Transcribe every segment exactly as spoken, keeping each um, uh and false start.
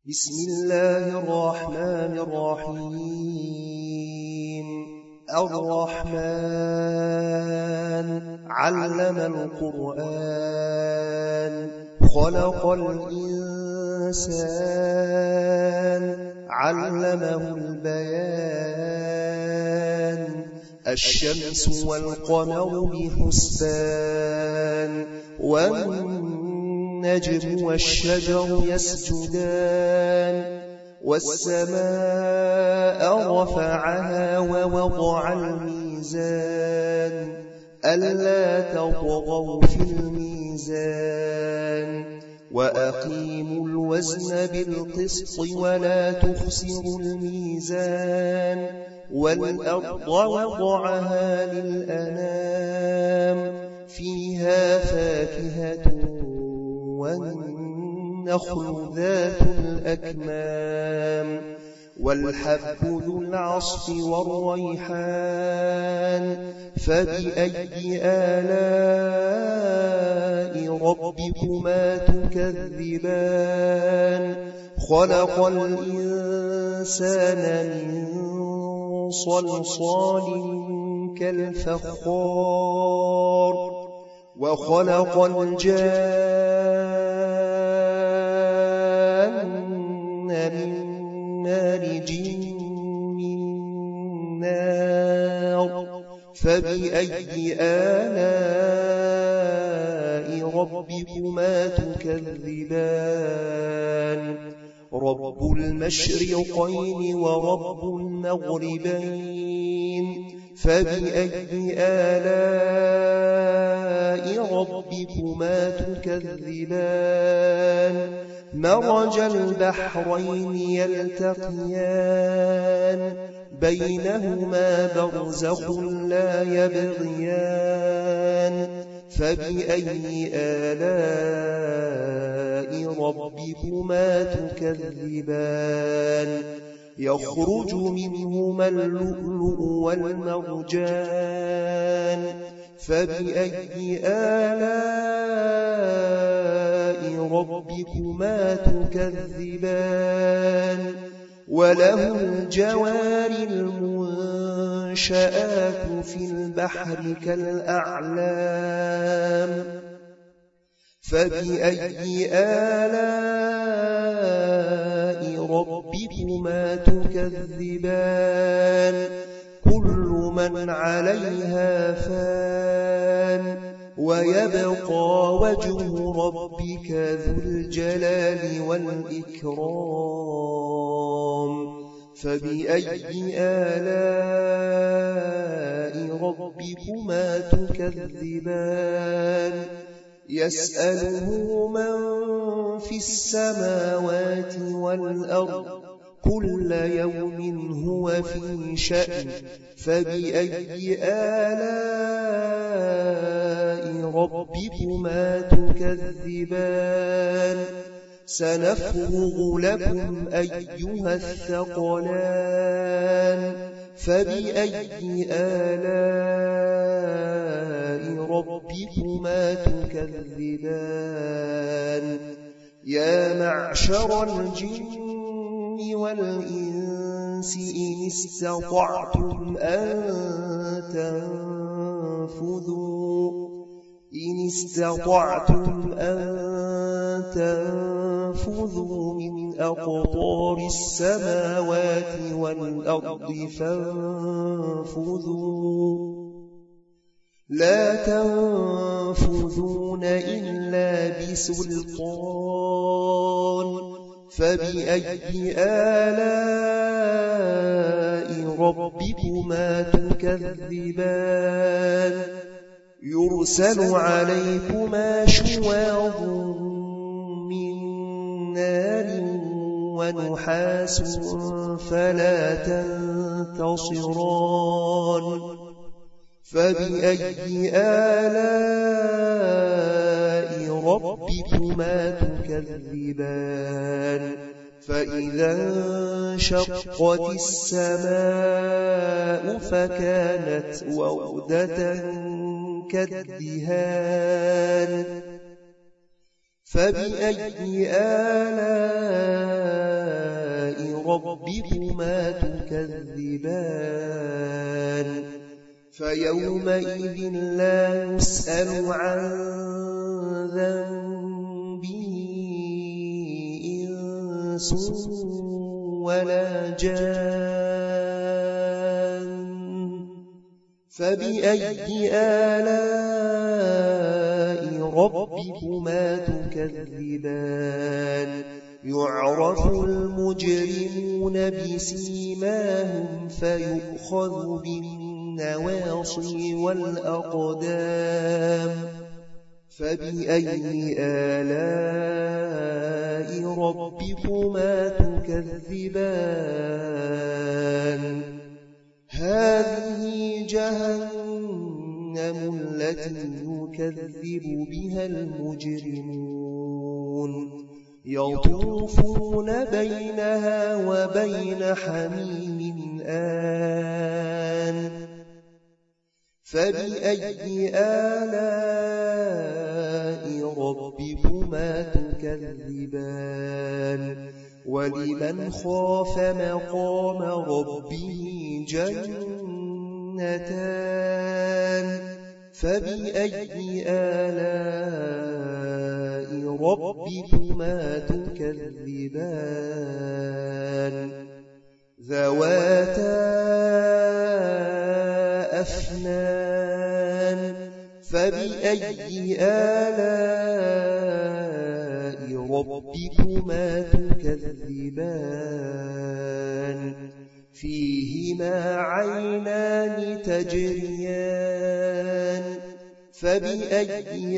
بسم الله الرحمن الرحيم الرحمن علم القرآن خلق الإنسان علمه البيان الشمس والقمر بحسبان والنجم والشجر يسجدان والسماء رفعها ووضع الميزان ألا تطغوا في الميزان وأقيموا الوزن بالقسط ولا تخسروا الميزان والأرض وضعها للأنام فيها فاكهة والنخل ذات الأكمام والحب ذو العصف والريحان فبأي آلاء ربكما تكذبان خلق الإنسان من صلصال كالفخار وخلق الجان من مارج من نار فبأي آلاء ربكما تكذبان رب المشرقين ورب المغربين فبأي آلاء ربكما تكذبان مرج البحرين يلتقيان بينهما برزخ لا يبغيان فبأي آلاء ربكما تكذبان يخرج منهما اللؤلؤ والمرجان فبأي آلاء ربكما تكذبان وله الجوار المنشآت في البحر كالأعلام فبأي آلاء ربكما تكذبان كل من عليها فان ويبقى وجه ربك ذو الجلال والإكرام فبأي آلاء ربكما تكذبان يسأله من في السماوات والأرض كل يوم هو في شأن فبأي آلاء ربكما تكذبان سنفرغ لكم أيها الثقلان فبأي آلاء ربكما تكذبان يا معشر الجن والإنس إن استطعتم أن تنفذوا إن استطعتم أن تنفذوا من أقطار السماوات والأرض فانفذوا لا تنفذون إلا بسلطان فبأي آلاء ربكما تكذبان يرسل عليكما شواظ من نار ونحاس فلا تنتصران فبأي آلاء ربكما تكذبان فإذا انشقت السماء فكانت وردة كالدهان فبأي آلاء ربكما تكذبان فيومئذ لا يسأل عن ذنبه إنس ولا جان فبأي آلاء ربكما تكذبان يعرف المجرمون بسيماهم فيؤخذ بالنواصي والأقدام فبأي آلاء ربكما تكذبان هذه جهنم التي يكذب بها المجرمون يطوفون بينها وبين حميم آن فبأي آلاء ربكما تكذبان ولمن خاف مقام ربه جنتان فبأي آلاء ربكما تكذبان ذواتا أفنان فبأي آلاء ربكما تكذبان فيهما عينان تجريان فبأي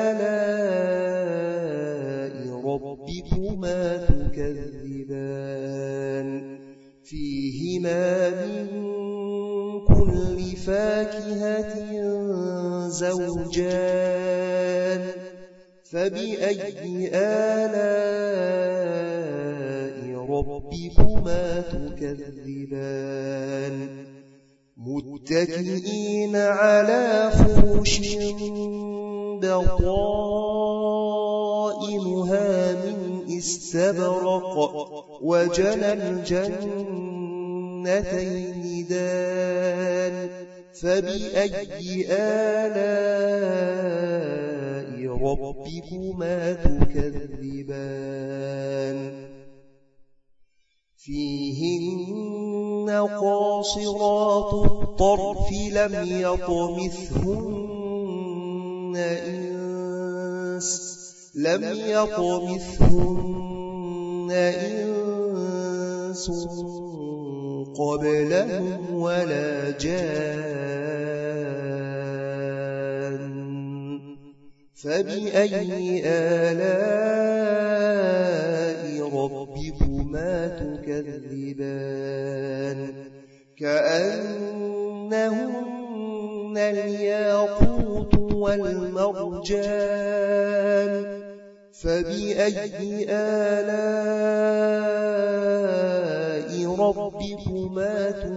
آلاء ربكما تكذبان فيهما من كل فاكهة زوجان فبأي آلاء ربكما تكذبان متكئين على فرش بطائنها من استبرق وجنى الجنتين دان فبأي آلاء ربكما تكذبان فيهن قاصرات الطرف لم يطمثهن إنس لم يطمثهن إنس قبلهم ولا جان فبأي آلاء ربكما تكذبان كأنهن الياقوت والمرجان فبأي آلاء ربكما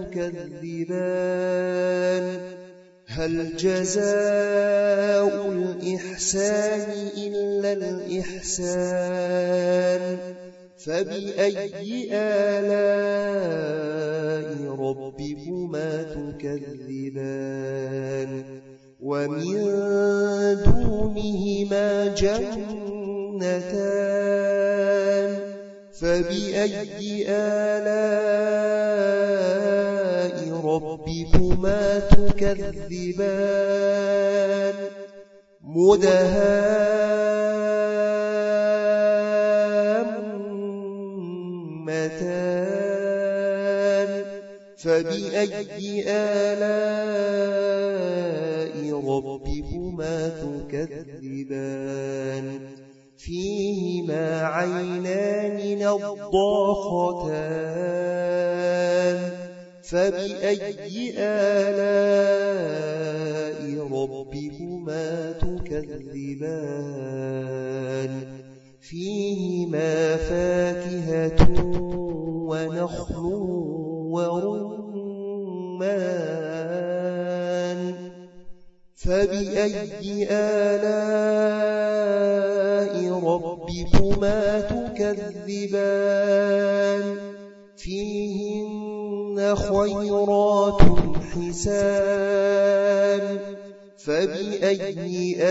تكذبان هل جزاء الإحسان إلا الإحسان فبأي آلاء ربكما تكذبان ومن دونهما جنتان فبأي آلاء ربكما تكذبان مدهامتان فبأي آلاء ربكما تكذبان فيهما عينان نضاختان فبأي آلاء ربكما تكذبان فيهما فاكهة ونخل ورمان فبأي آلاء ربكما تكذبان فيهن خيرات حسان فبأي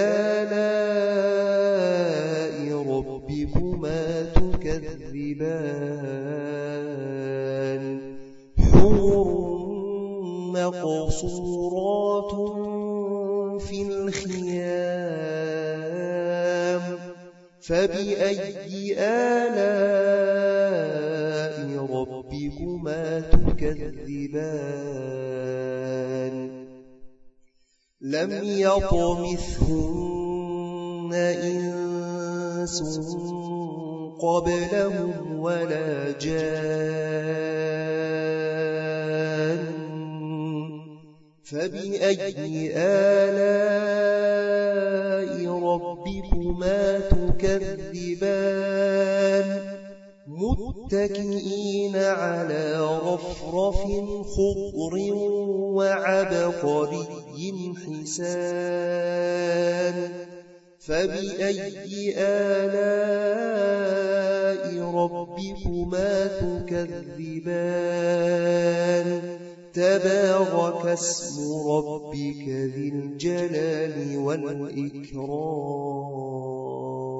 آلاء ربكما تكذبان حور مقصورات في الخيام فبأي آلاء ربكما تكذبان لم يطمثهن إنس قبلهم ولا جان فبأي آلاء ربكما تكذبان متكئين على رفرف خضر وعبقري حسان فبأي آلاء ربكما تكذبان تبارك اسم ربك ذي الجلال والإكرام